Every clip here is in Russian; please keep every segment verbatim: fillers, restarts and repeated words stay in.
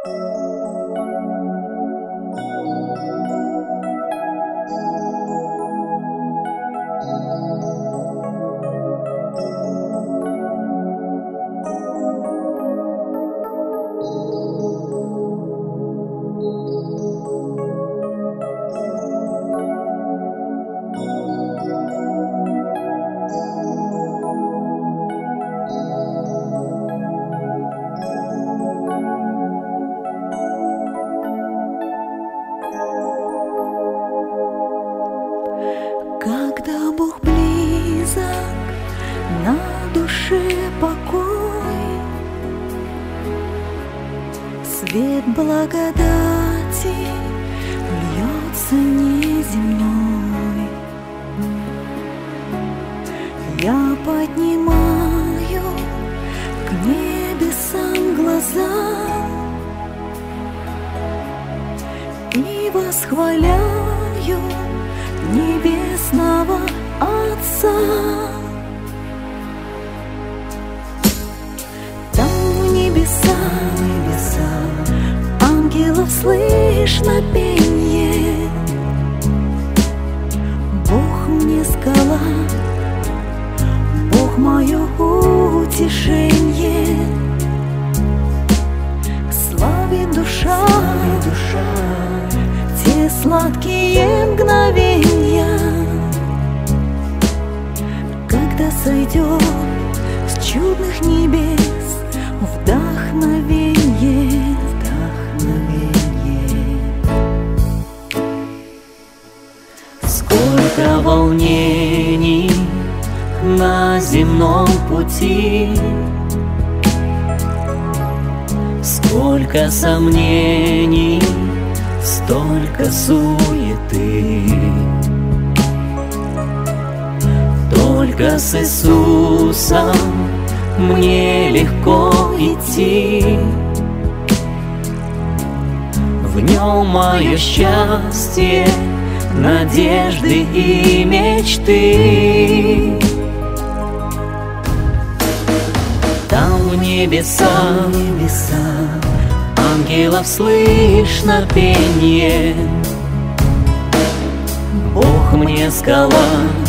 Когда Бог близок, на душе покой, свет благодати льется неземной. Я поднимаю к небесам глаза и восхваляю небесного Отца. Там в небесах, небеса, ангелов слышно пенье. Бог мне скала, Бог мое утешенье. Славит душа, славит душа те сладкие мгновенья, когда сойдет с чудных небес вдохновенье, вдохновенье. Сколько волнений на земном пути, сколько сомнений, столько суеты. Только с Иисусом мне легко идти. В нем мое счастье, надежды и мечты. Там в небесах, небеса, ангелов слышно пенье. Бог мне скала,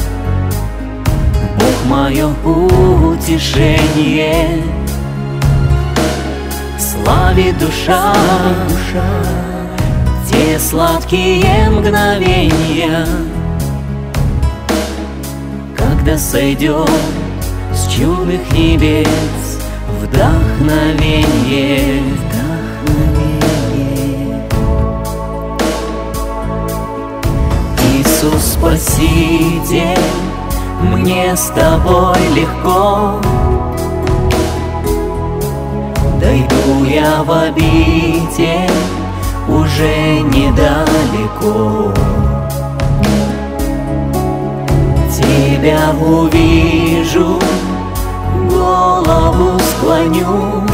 Бог мое утешенье. Славит душа, душа те сладкие мгновенья, когда сойдет с чудных небес вдохновенье, вдохновенье. Иисус Спаситель, мне с тобой легко. Дойду я в обитель уже недалеко. Тебя увижу, голову склоню,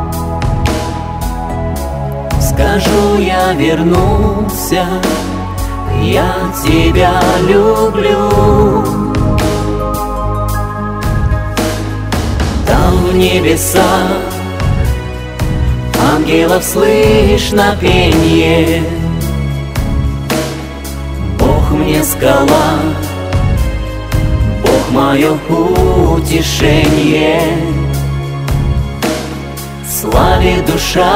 скажу, я вернулся, я тебя люблю. Там в небесах ангелов слышно пенье. Бог мне скала, Бог мое утешенье. Славит душа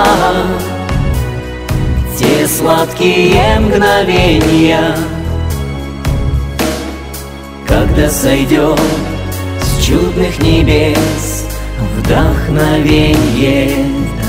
те сладкие мгновенья, когда сойдет с чудных небес вдохновенье.